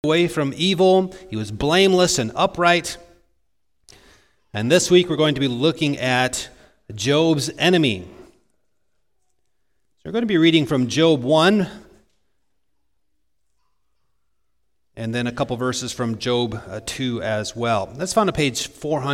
away from evil. He was blameless and upright. And this week we're going to be looking at Job's enemy. So we're going to be reading from Job 1 and then a couple verses from Job 2 as well. That's found on page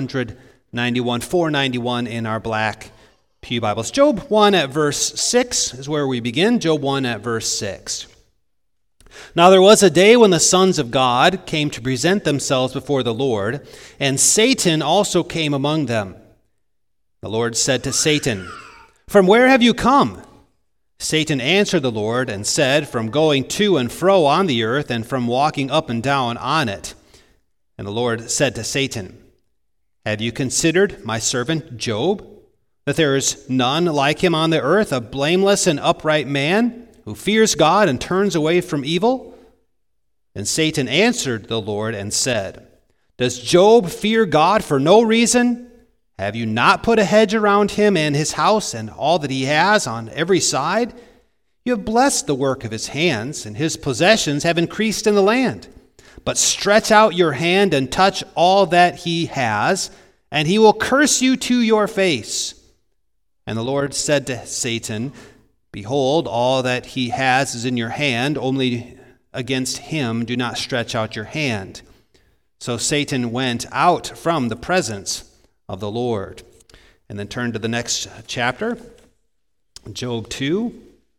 491 in our black pew Bibles. Job 1 at verse 6 is where we begin. Job 1 at verse 6. Now there was a day when the sons of God came to present themselves before the Lord, and Satan also came among them. The Lord said to Satan, "From where have you come?" Satan answered the Lord and said, "From going to and fro on the earth, and from walking up and down on it." And the Lord said to Satan, "Have you considered my servant Job, that there is none like him on the earth, a blameless and upright man, who fears God and turns away from evil?" And Satan answered the Lord and said, "Does Job fear God for no reason? Have you not put a hedge around him and his house and all that he has on every side? You have blessed the work of his hands, and his possessions have increased in the land. But stretch out your hand and touch all that he has, and he will curse you to your face." And the Lord said to Satan, "Behold, all that he has is in your hand, only against him do not stretch out your hand." So Satan went out from the presence of the Lord. And then turn to the next chapter, Job 2.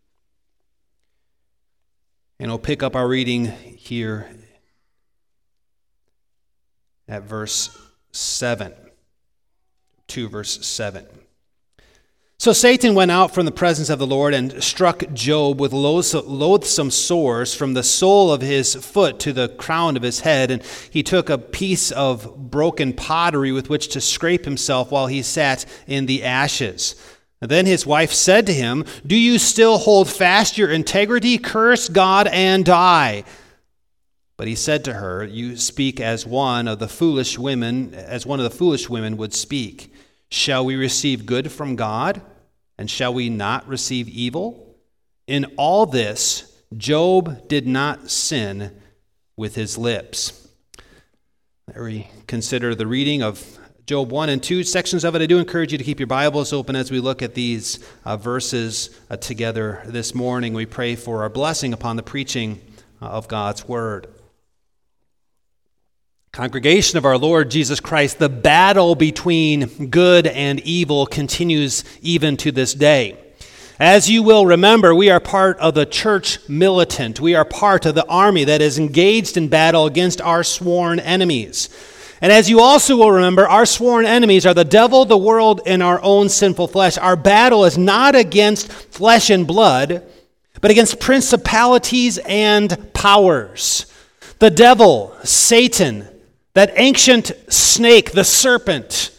And we'll pick up our reading here at verse 7. 2 verse 7. So Satan went out from the presence of the Lord and struck Job with loathsome sores from the sole of his foot to the crown of his head. And he took a piece of broken pottery with which to scrape himself while he sat in the ashes. And then his wife said to him, "Do you still hold fast your integrity? Curse God and die." But he said to her, "You speak as one of the foolish women would speak. Shall we receive good from God, and shall we not receive evil?" In all this, Job did not sin with his lips. There we consider the reading of Job 1 and 2, sections of it. I do encourage you to keep your Bibles open as we look at these verses together this morning. We pray for our blessing upon the preaching of God's Word. Congregation of our Lord Jesus Christ, the battle between good and evil continues even to this day. As you will remember, we are part of the church militant. We are part of the army that is engaged in battle against our sworn enemies. And as you also will remember, our sworn enemies are the devil, the world, and our own sinful flesh. Our battle is not against flesh and blood, but against principalities and powers. The devil, Satan, that ancient snake, the serpent,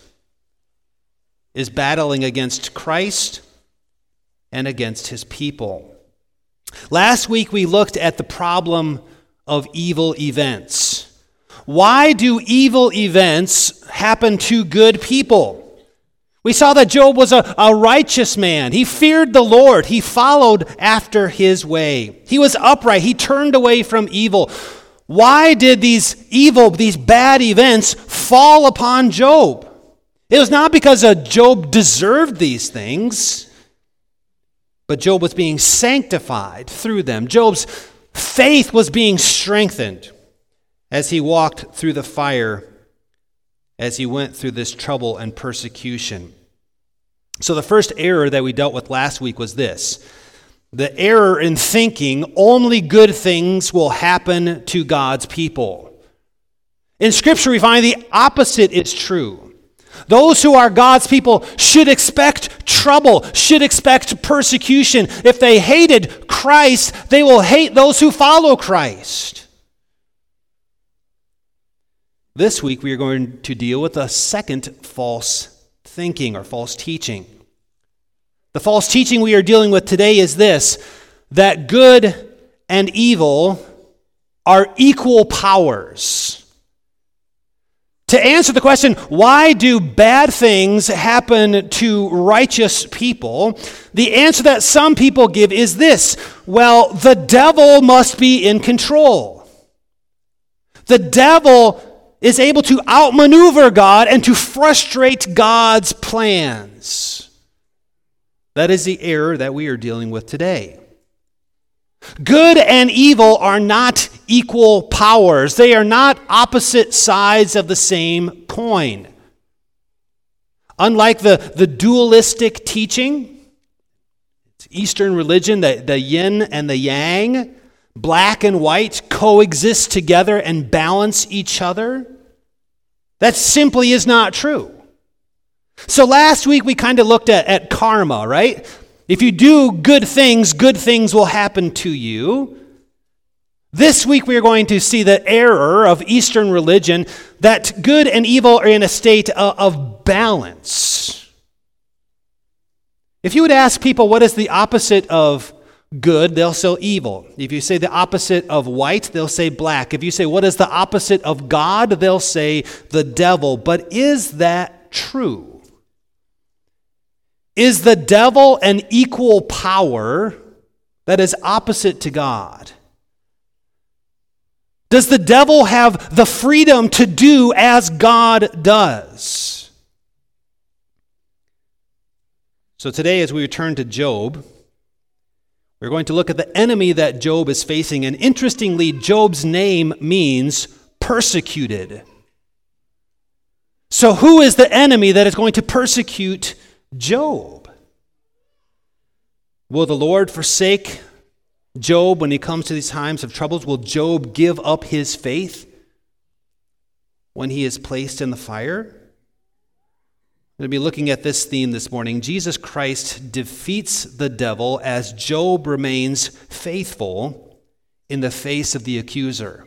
is battling against Christ and against his people. Last week we looked at the problem of evil events. Why do evil events happen to good people? We saw that Job was a righteous man. He feared the Lord. He followed after his way. He was upright. He turned away from evil. Why did these bad events fall upon Job? It was not because Job deserved these things, but Job was being sanctified through them. Job's faith was being strengthened as he walked through the fire, as he went through this trouble and persecution. So the first error that we dealt with last week was this: the error in thinking only good things will happen to God's people. In Scripture, we find the opposite is true. Those who are God's people should expect trouble, should expect persecution. If they hated Christ, they will hate those who follow Christ. This week, we are going to deal with a second false thinking or false teaching. The false teaching we are dealing with today is this: that good and evil are equal powers. To answer the question, why do bad things happen to righteous people? The answer that some people give is this: well, the devil must be in control. The devil is able to outmaneuver God and to frustrate God's plans. That is the error that we are dealing with today. Good and evil are not equal powers. They are not opposite sides of the same coin. Unlike the dualistic teaching, Eastern religion, the yin and the yang, black and white coexist together and balance each other. That simply is not true. So last week we kind of looked at karma, right? If you do good things will happen to you. This week we are going to see the error of Eastern religion that good and evil are in a state of balance. If you would ask people what is the opposite of good, they'll say evil. If you say the opposite of white, they'll say black. If you say what is the opposite of God, they'll say the devil. But is that true? Is the devil an equal power that is opposite to God? Does the devil have the freedom to do as God does? So today, as we return to Job, we're going to look at the enemy that Job is facing. And interestingly, Job's name means persecuted. So who is the enemy that is going to persecute Job? Will the Lord forsake Job when he comes to these times of troubles? Will Job give up his faith when he is placed in the fire? We're going to be looking at this theme this morning. Jesus Christ defeats the devil as Job remains faithful in the face of the accuser.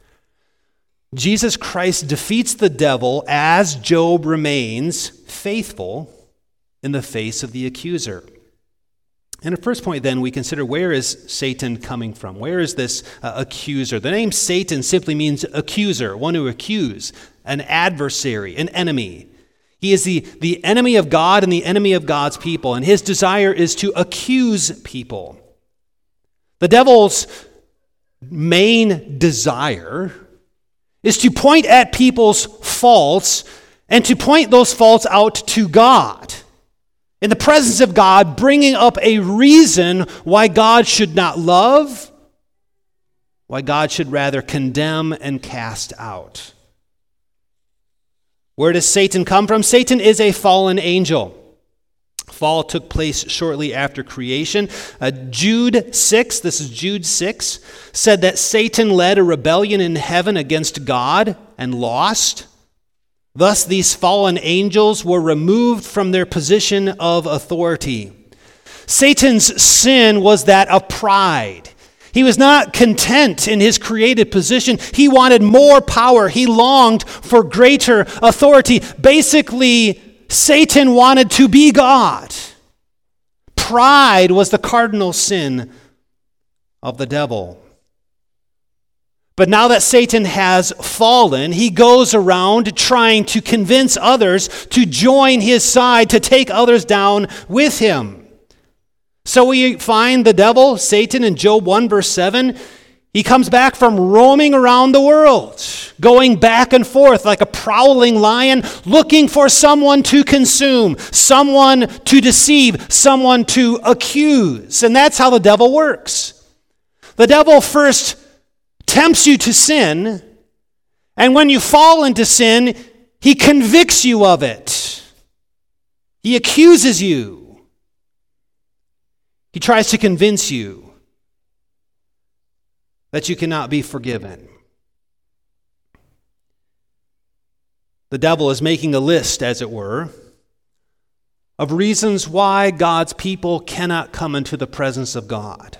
Jesus Christ defeats the devil as Job remains faithful in the face of the accuser. And at first point then, we consider, where is Satan coming from? Where is this accuser? The name Satan simply means accuser, one who accuses, an adversary, an enemy. He is the enemy of God and the enemy of God's people, and his desire is to accuse people. The devil's main desire is to point at people's faults and to point those faults out to God. In the presence of God, bringing up a reason why God should not love, why God should rather condemn and cast out. Where does Satan come from? Satan is a fallen angel. Fall took place shortly after creation. Jude 6, this is Jude 6, said that Satan led a rebellion in heaven against God and lost. Thus, these fallen angels were removed from their position of authority. Satan's sin was that of pride. He was not content in his created position. He wanted more power. He longed for greater authority. Basically, Satan wanted to be God. Pride was the cardinal sin of the devil. But now that Satan has fallen, he goes around trying to convince others to join his side, to take others down with him. So we find the devil, Satan, in Job 1 verse 7. He comes back from roaming around the world, going back and forth like a prowling lion, looking for someone to consume, someone to deceive, someone to accuse. And that's how the devil works. The devil first tempts you to sin, and when you fall into sin, he convicts you of it. He accuses you. He tries to convince you that you cannot be forgiven. The devil is making a list, as it were, of reasons why God's people cannot come into the presence of God.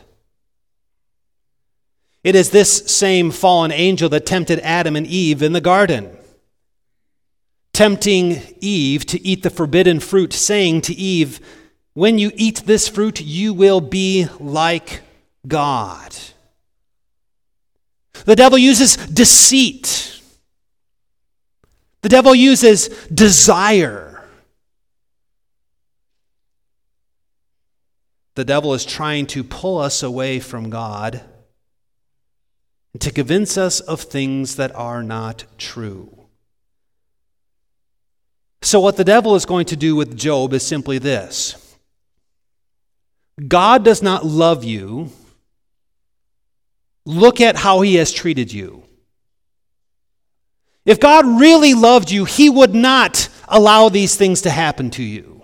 It is this same fallen angel that tempted Adam and Eve in the garden, tempting Eve to eat the forbidden fruit, saying to Eve, "When you eat this fruit, you will be like God." The devil uses deceit. The devil uses desire. The devil is trying to pull us away from God and to convince us of things that are not true. So what the devil is going to do with Job is simply this. God does not love you. Look at how he has treated you. If God really loved you, he would not allow these things to happen to you.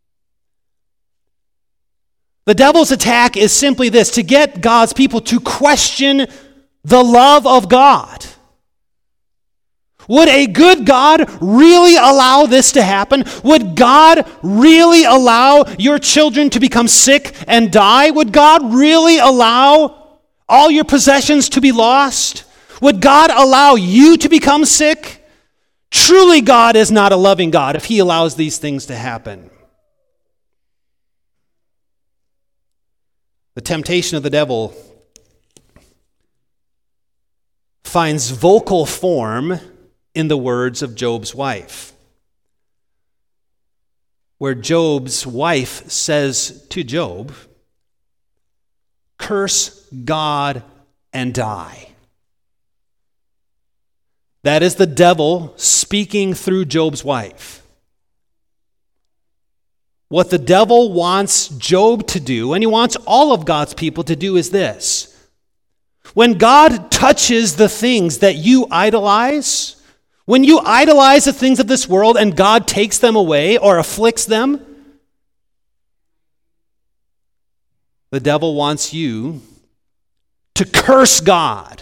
The devil's attack is simply this, to get God's people to question the love of God. Would a good God really allow this to happen? Would God really allow your children to become sick and die? Would God really allow all your possessions to be lost? Would God allow you to become sick? Truly, God is not a loving God if he allows these things to happen. The temptation of the devil finds vocal form in the words of Job's wife, where Job's wife says to Job, "Curse God and die." That is the devil speaking through Job's wife. What the devil wants Job to do, and he wants all of God's people to do, is this. When God touches the things that you idolize, when you idolize the things of this world and God takes them away or afflicts them, the devil wants you to curse God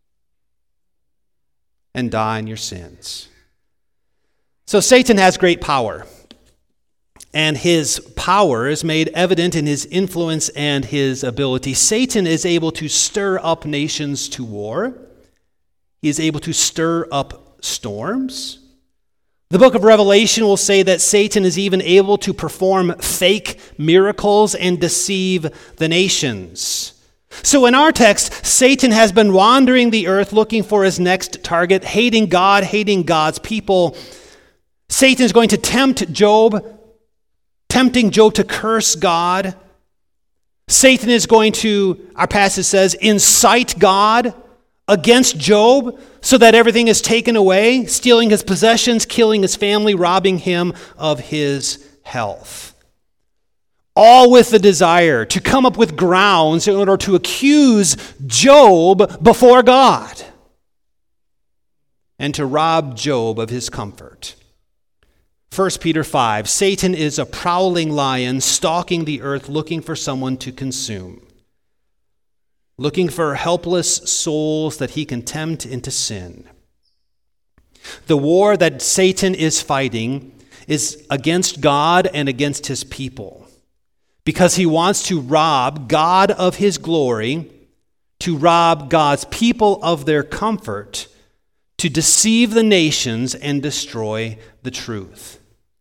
and die in your sins. So Satan has great power, and his power is made evident in his influence and his ability. Satan is able to stir up nations to war. He is able to stir up storms. The book of Revelation will say that Satan is even able to perform fake miracles and deceive the nations. So in our text, Satan has been wandering the earth looking for his next target, hating God, hating God's people. Satan is going to tempt Job, tempting Job to curse God. Satan is going to, our passage says, incite God against Job so that everything is taken away, stealing his possessions, killing his family, robbing him of his health. All with the desire to come up with grounds in order to accuse Job before God and to rob Job of his comfort. 1 Peter 5, Satan is a prowling lion stalking the earth looking for someone to consume, looking for helpless souls that he can tempt into sin. The war that Satan is fighting is against God and against his people, because he wants to rob God of his glory, to rob God's people of their comfort, to deceive the nations and destroy the truth.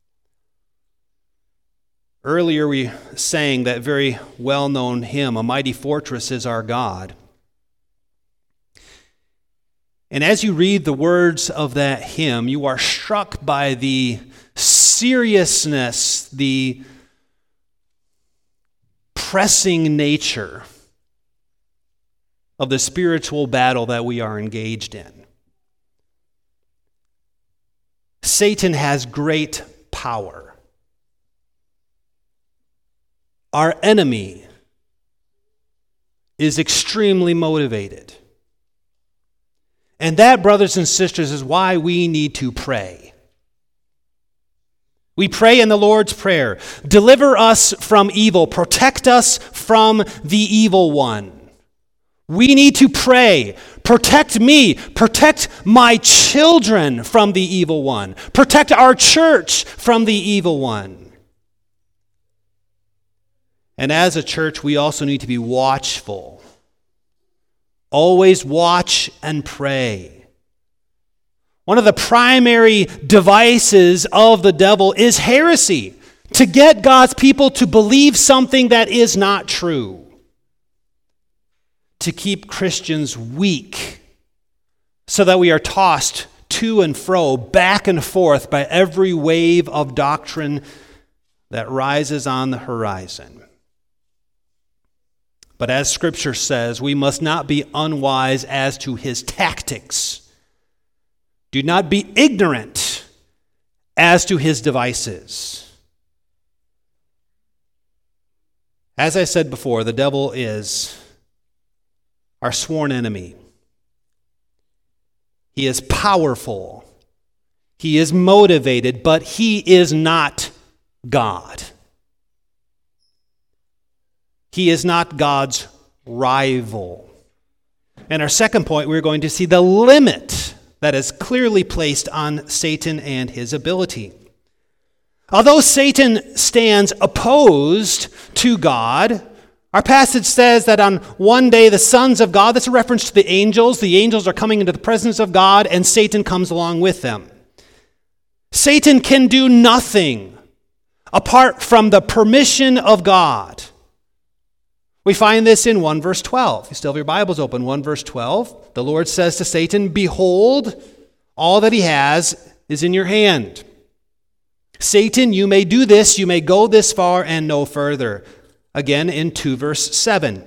Earlier we sang that very well-known hymn, "A Mighty Fortress is Our God." And as you read the words of that hymn, you are struck by the seriousness, the pressing nature of the spiritual battle that we are engaged in. Satan has great power. Our enemy is extremely motivated. And that, brothers and sisters, is why we need to pray. We pray in the Lord's Prayer, "Deliver us from evil, protect us from the evil one." We need to pray, "Protect me, protect my children from the evil one, protect our church from the evil one." And as a church, we also need to be watchful. Always watch and pray. One of the primary devices of the devil is heresy, to get God's people to believe something that is not true, to keep Christians weak so that we are tossed to and fro, back and forth by every wave of doctrine that rises on the horizon. But as Scripture says, we must not be unwise as to his tactics. Do not be ignorant as to his devices. As I said before, the devil is our sworn enemy. He is powerful. He is motivated, but he is not God. He is not God's rival. And our second point, we're going to see the limit that is clearly placed on Satan and his ability. Although Satan stands opposed to God, our passage says that on one day the sons of God, that's a reference to the angels are coming into the presence of God, and Satan comes along with them. Satan can do nothing apart from the permission of God. We find this in 1 verse 12. You still have your Bibles open. 1 verse 12. The Lord says to Satan, "Behold, all that he has is in your hand. Satan, you may do this, you may go this far and no further." Again in 2 verse 7.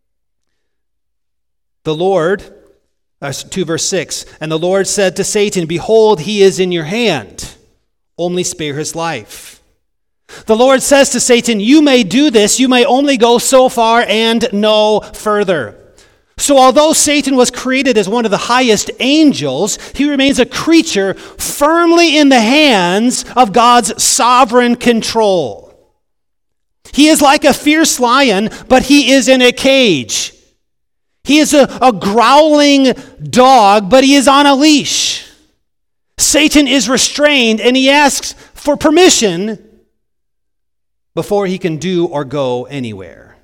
The Lord, 2 verse 6, "And the Lord said to Satan, Behold, he is in your hand. Only spare his life." The Lord says to Satan, "You may do this, you may only go so far and no further." So although Satan was created as one of the highest angels, he remains a creature firmly in the hands of God's sovereign control. He is like a fierce lion, but he is in a cage. He is a growling dog, but he is on a leash. Satan is restrained, and he asks for permission before he can do or go anywhere.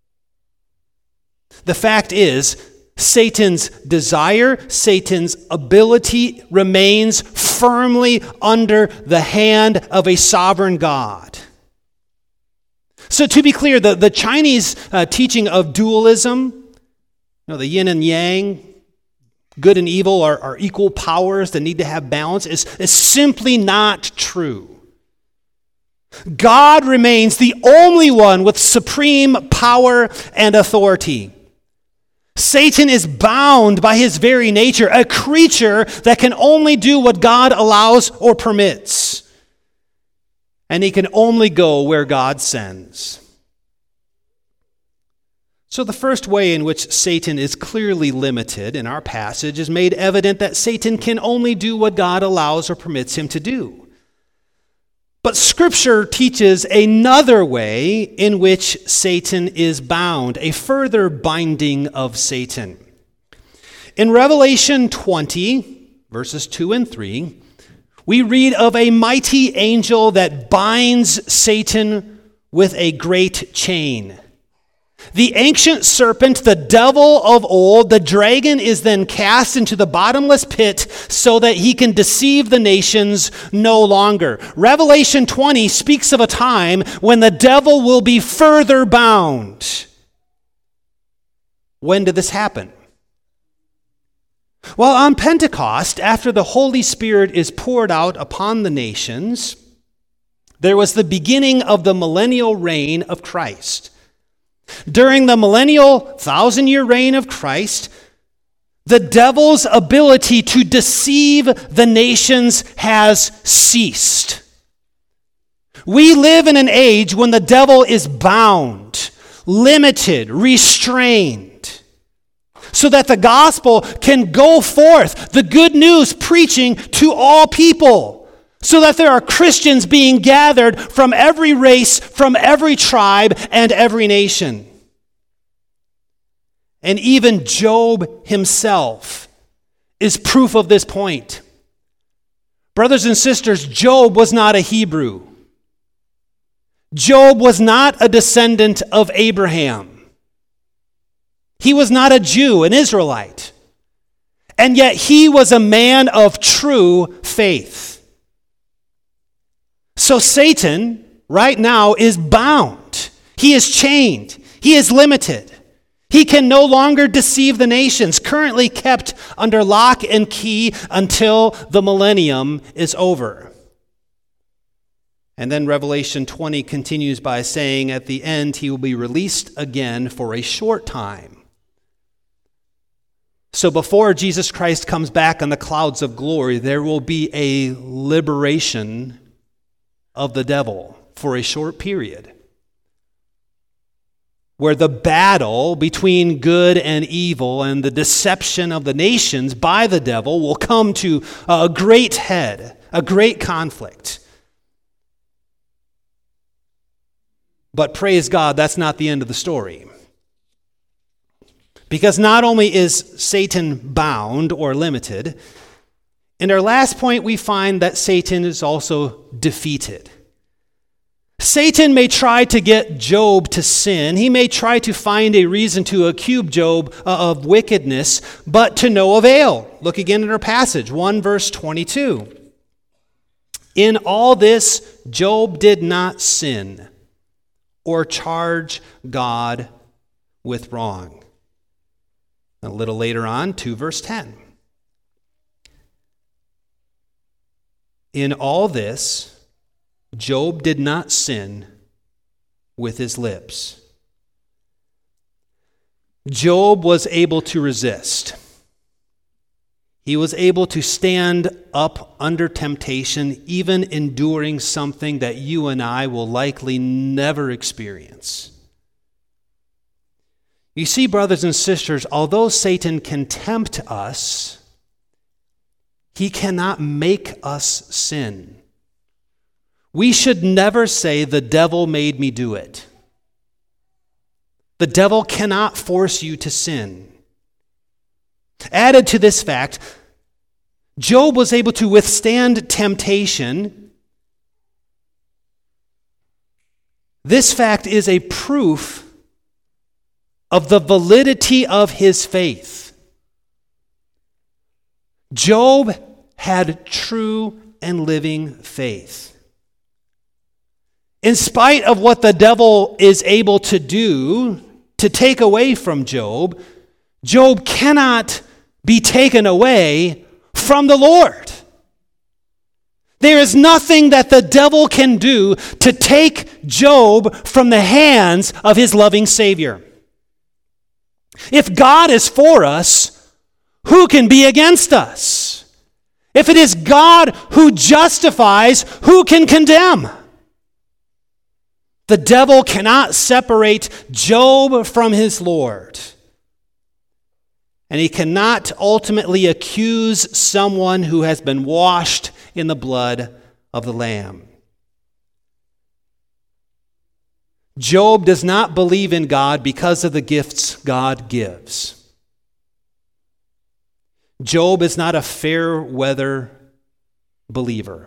The fact is, Satan's desire, Satan's ability remains firmly under the hand of a sovereign God. So to be clear, the Chinese teaching of dualism, the yin and yang, good and evil are equal powers that need to have balance, is simply not true. God remains the only one with supreme power and authority. Satan is bound by his very nature, a creature that can only do what God allows or permits. And he can only go where God sends. So the first way in which Satan is clearly limited in our passage is made evident that Satan can only do what God allows or permits him to do. But Scripture teaches another way in which Satan is bound, a further binding of Satan. In Revelation 20, verses 2 and 3, we read of a mighty angel that binds Satan with a great chain. The ancient serpent, the devil of old, the dragon, is then cast into the bottomless pit so that he can deceive the nations no longer. Revelation 20 speaks of a time when the devil will be further bound. When did this happen? Well, on Pentecost, after the Holy Spirit is poured out upon the nations, there was the beginning of the millennial reign of Christ. During the millennial 1,000-year reign of Christ, the devil's ability to deceive the nations has ceased. We live in an age when the devil is bound, limited, restrained, so that the gospel can go forth, the good news preaching to all people. So that there are Christians being gathered from every race, from every tribe, and every nation. And even Job himself is proof of this point. Brothers and sisters, Job was not a Hebrew. Job was not a descendant of Abraham. He was not a Jew, an Israelite. And yet he was a man of true faith. So Satan, right now, is bound. He is chained. He is limited. He can no longer deceive the nations, currently kept under lock and key until the millennium is over. And then Revelation 20 continues by saying at the end he will be released again for a short time. So before Jesus Christ comes back on the clouds of glory, there will be a liberation of the devil for a short period, where the battle between good and evil and the deception of the nations by the devil will come to a great head, a great conflict. But praise God, that's not the end of the story. Because not only is Satan bound or limited, in our last point we find that Satan is also defeated. Satan may try to get Job to sin. He may try to find a reason to accuse Job of wickedness, but to no avail. Look again at our passage, 1 verse 22. In all this, Job did not sin or charge God with wrong. A little later on, 2 verse 10. In all this, Job did not sin with his lips. Job was able to resist. He was able to stand up under temptation, even enduring something that you and I will likely never experience. You see, brothers and sisters, although Satan can tempt us, he cannot make us sin. We should never say, the devil made me do it. The devil cannot force you to sin. Added to this fact, Job was able to withstand temptation. This fact is a proof of the validity of his faith. Job had true and living faith. In spite of what the devil is able to do to take away from Job, Job cannot be taken away from the Lord. There is nothing that the devil can do to take Job from the hands of his loving Savior. If God is for us, who can be against us? If it is God who justifies, who can condemn? The devil cannot separate Job from his Lord. And he cannot ultimately accuse someone who has been washed in the blood of the Lamb. Job does not believe in God because of the gifts God gives. Job is not a fair weather believer.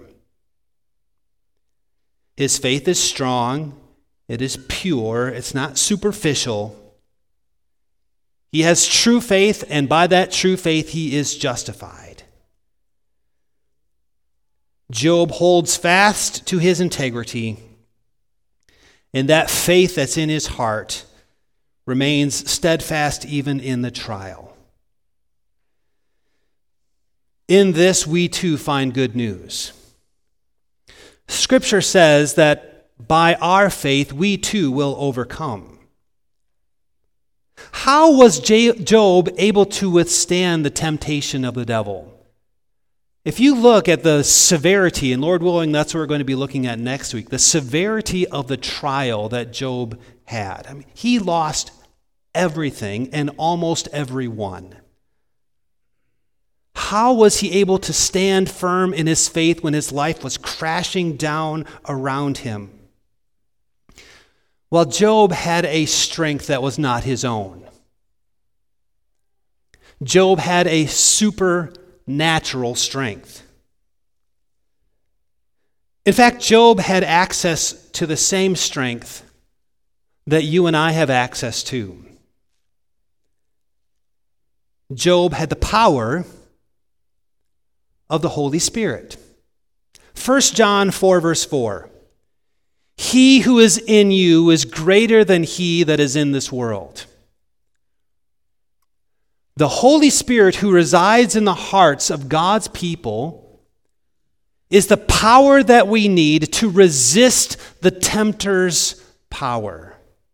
His faith is strong. It is pure. It's not superficial. He has true faith, and by that true faith, he is justified. Job holds fast to his integrity, and that faith that's in his heart remains steadfast even in the trial. In this, we too find good news. Scripture says that by our faith, we too will overcome. How was Job able to withstand the temptation of the devil? If you look at the severity, and Lord willing, that's what we're going to be looking at next week, the severity of the trial that Job had. I mean, he lost everything and almost everyone. How was he able to stand firm in his faith when his life was crashing down around him? Well, Job had a strength that was not his own. Job had a supernatural strength. In fact, Job had access to the same strength that you and I have access to. Job had the power of the Holy Spirit. 1 John 4, verse 4. He who is in you is greater than he that is in this world. The Holy Spirit who resides in the hearts of God's people is the power that we need to resist the tempter's power.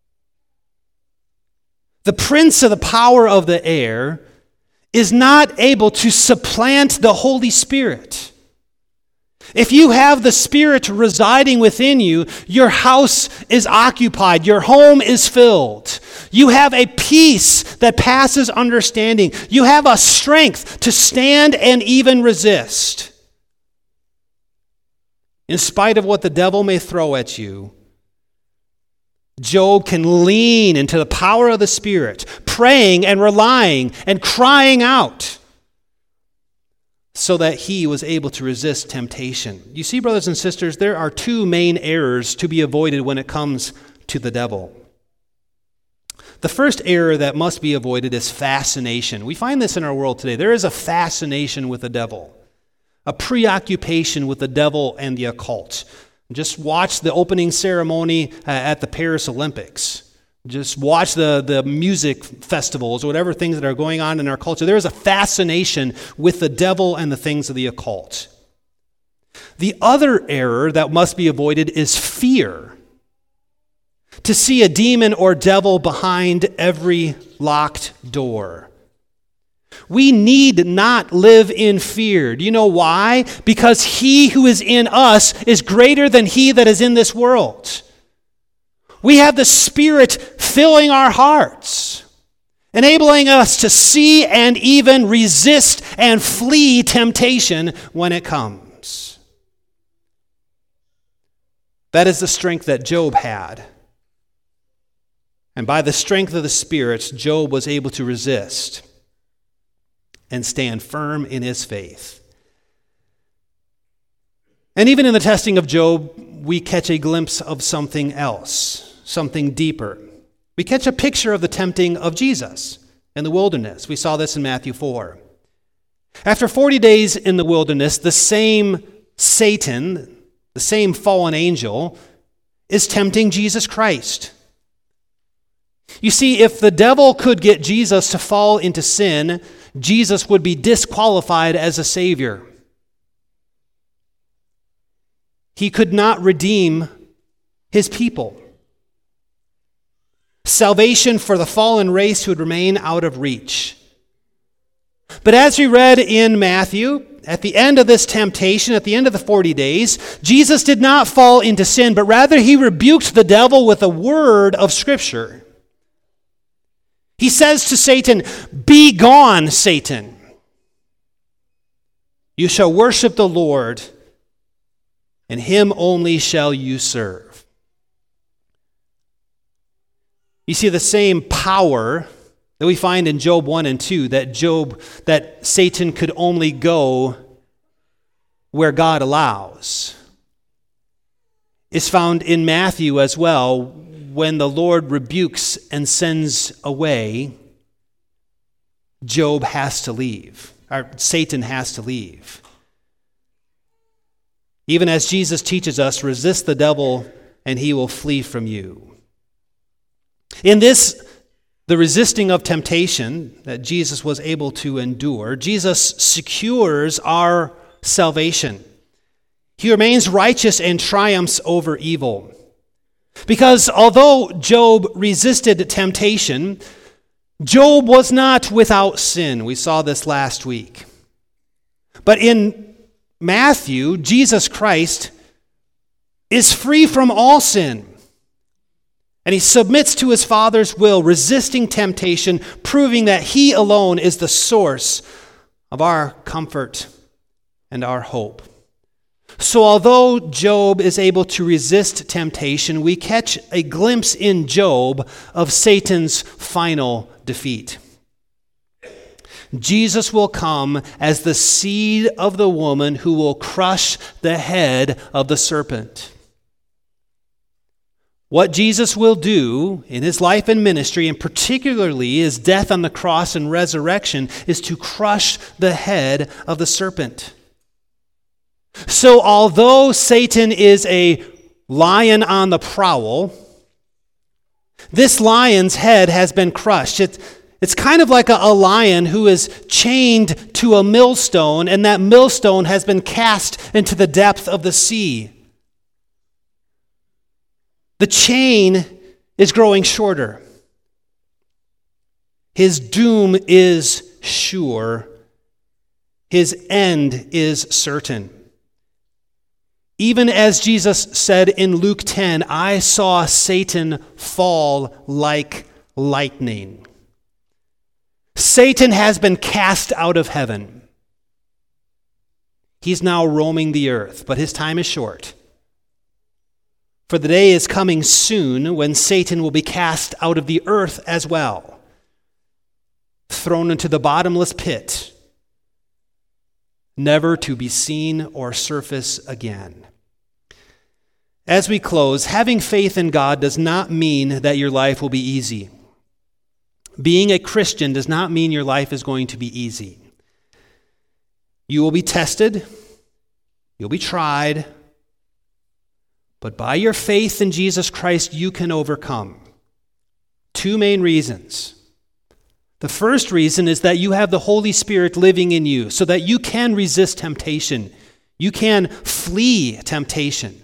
The prince of the power of the air is not able to supplant the Holy Spirit. If you have the Spirit residing within you, your house is occupied, your home is filled. You have a peace that passes understanding. You have a strength to stand and even resist. In spite of what the devil may throw at you, Job can lean into the power of the Spirit, praying and relying and crying out, so that he was able to resist temptation. You see, brothers and sisters, there are two main errors to be avoided when it comes to the devil. The first error that must be avoided is fascination. We find this in our world today. There is a fascination with the devil, a preoccupation with the devil and the occult. Just watch the opening ceremony at the Paris Olympics. Just watch the music festivals or whatever things that are going on in our culture. There is a fascination with the devil and the things of the occult. The other error that must be avoided is fear. To see a demon or devil behind every locked door. We need not live in fear. Do you know why? Because he who is in us is greater than he that is in this world. We have the Spirit filling our hearts, enabling us to see and even resist and flee temptation when it comes. That is the strength that Job had. And by the strength of the Spirit, Job was able to resist and stand firm in his faith. And even in the testing of Job, we catch a glimpse of something else, something deeper. We catch a picture of the tempting of Jesus in the wilderness. We saw this in Matthew 4. After 40 days in the wilderness, the same Satan, the same fallen angel, is tempting Jesus Christ. You see, if the devil could get Jesus to fall into sin, Jesus would be disqualified as a Savior. He could not redeem his people. Salvation for the fallen race would remain out of reach. But as we read in Matthew, at the end of this temptation, at the end of the 40 days, Jesus did not fall into sin, but rather he rebuked the devil with a word of Scripture. He says to Satan, "Be gone, Satan. You shall worship the Lord, and him only shall you serve." You see the same power that we find in Job 1 and 2, that Satan could only go where God allows, is found in Matthew as well, when the Lord rebukes and sends away, Job has to leave, or Satan has to leave. Even as Jesus teaches us, resist the devil and he will flee from you. In this, the resisting of temptation that Jesus was able to endure, Jesus secures our salvation. He remains righteous and triumphs over evil. Because although Job resisted temptation, Job was not without sin. We saw this last week. But in Matthew, Jesus Christ is free from all sin. And he submits to his Father's will, resisting temptation, proving that he alone is the source of our comfort and our hope. So although Job is able to resist temptation, we catch a glimpse in Job of Satan's final defeat. Jesus will come as the seed of the woman who will crush the head of the serpent. What Jesus will do in his life and ministry, and particularly his death on the cross and resurrection, is to crush the head of the serpent. So although Satan is a lion on the prowl, this lion's head has been crushed. It's kind of like a lion who is chained to a millstone, and that millstone has been cast into the depth of the sea. The chain is growing shorter. His doom is sure. His end is certain. Even as Jesus said in Luke 10, I saw Satan fall like lightning. Satan has been cast out of heaven. He's now roaming the earth, but his time is short. For the day is coming soon when Satan will be cast out of the earth as well, thrown into the bottomless pit, never to be seen or surface again. As we close, having faith in God does not mean that your life will be easy. Being a Christian does not mean your life is going to be easy. You will be tested, you'll be tried, but by your faith in Jesus Christ, you can overcome. Two main reasons. The first reason is that you have the Holy Spirit living in you so that you can resist temptation. You can flee temptation.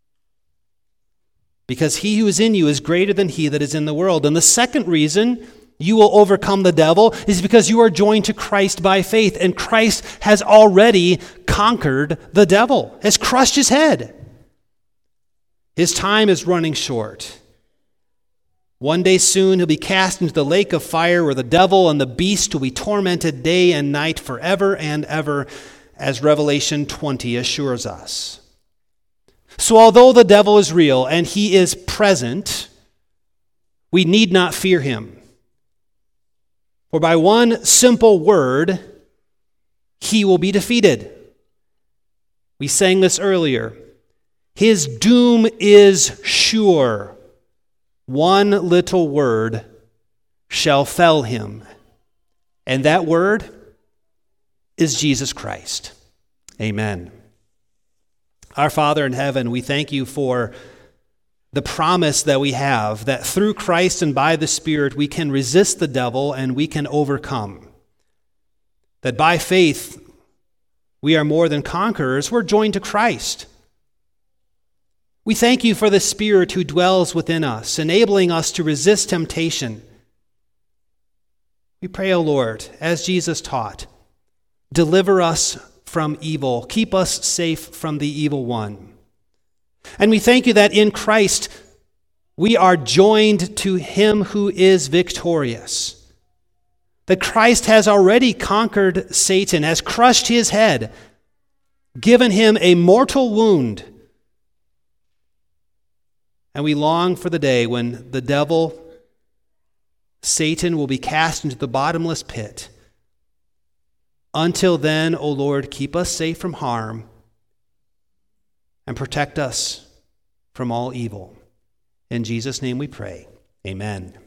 Because he who is in you is greater than he that is in the world. And the second reason you will overcome the devil is because you are joined to Christ by faith, and Christ has already conquered the devil, has crushed his head. His time is running short. One day soon he'll be cast into the lake of fire where the devil and the beast will be tormented day and night forever and ever, as Revelation 20 assures us. So although the devil is real and he is present, we need not fear him. For by one simple word, he will be defeated. We sang this earlier. His doom is sure. One little word shall fell him. And that word is Jesus Christ. Amen. Our Father in heaven, we thank you for the promise that we have that through Christ and by the Spirit we can resist the devil and we can overcome. That by faith we are more than conquerors. We're joined to Christ. We thank you for the Spirit who dwells within us, enabling us to resist temptation. We pray, O Lord, as Jesus taught, deliver us from evil. Keep us safe from the evil one. And we thank you that in Christ we are joined to him who is victorious. That Christ has already conquered Satan, has crushed his head, given him a mortal wound. And we long for the day when the devil, Satan, will be cast into the bottomless pit. Until then, O Lord, keep us safe from harm and protect us from all evil. In Jesus' name we pray. Amen.